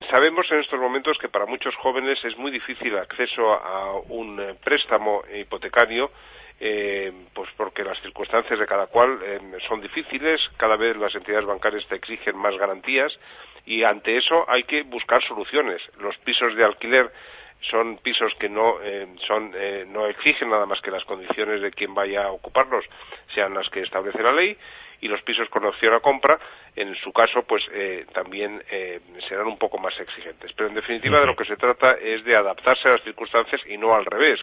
sabemos en estos momentos que para muchos jóvenes es muy difícil el acceso a un préstamo hipotecario, pues porque las circunstancias de cada cual son difíciles, cada vez las entidades bancarias te exigen más garantías y ante eso hay que buscar soluciones. Los pisos de alquiler son pisos que no exigen nada más que las condiciones de quien vaya a ocuparlos sean las que establece la ley, y los pisos con opción a compra, en su caso, pues también serán un poco más exigentes. Pero en definitiva de lo que se trata es de adaptarse a las circunstancias y no al revés.